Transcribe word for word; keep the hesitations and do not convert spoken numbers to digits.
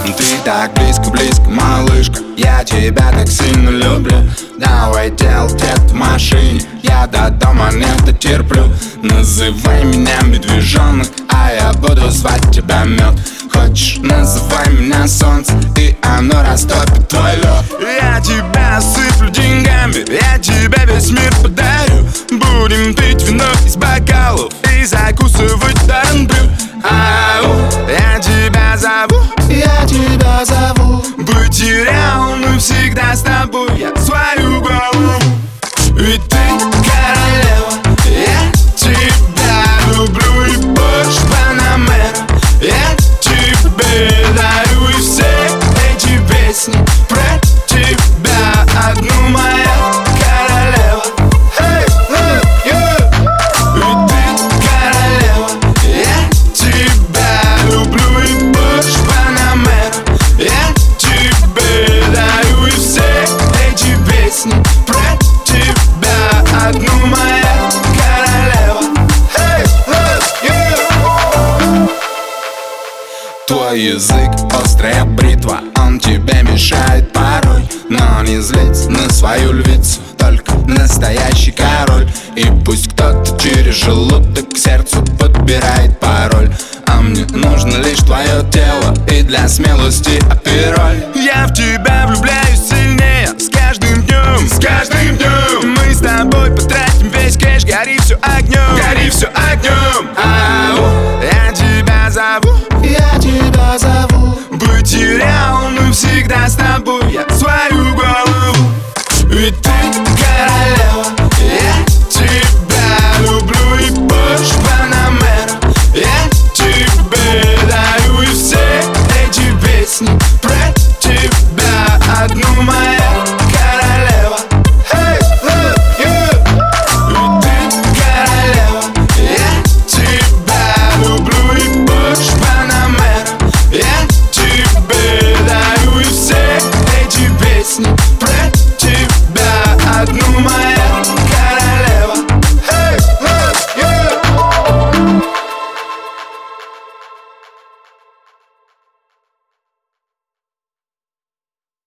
Ты так близко-близко, малышка, я тебя так сильно люблю. Давай делать это в машине, я до дома не дотерплю. Называй меня медвежонок, а я буду звать тебя мед. Хочешь, называй меня солнце, и оно растопит твой лед. Я тебя осыплю деньгами, я тебе весь мир подарю. Будем пить вино из бокалов и закусывать дармблю. Ау, я тебя зову, я тебя зову. Быть реалным всегда с тобой, я свою голову. Ведь ты королева, я тебя люблю и больше Панамера. Я тебе дарю и все эти песни про тебя одну, моя королева. Hey, hey, yeah. Ведь ты королева, я тебя люблю и больше Панамера. Я тебе дарю и все эти песни про тебя одну, моя королева. Hey, hey, yeah. Твой язык острая бритва, он тебе мешает порой. Но не злись на свою львицу, только настоящий король. И пусть кто-то через желудок к сердцу подбирает пароль, а мне нужно лишь твое тело и для смелости апероль. Я в тебя влюбляюсь сильнее с каждым днем, с каждым днем. Мы с тобой потратим весь кэш, гори все огнем, гори все огнем. Ау, я тебя зову, я тебя зову. Быть реалным всегда с тобой, я свою голову. Ведь ты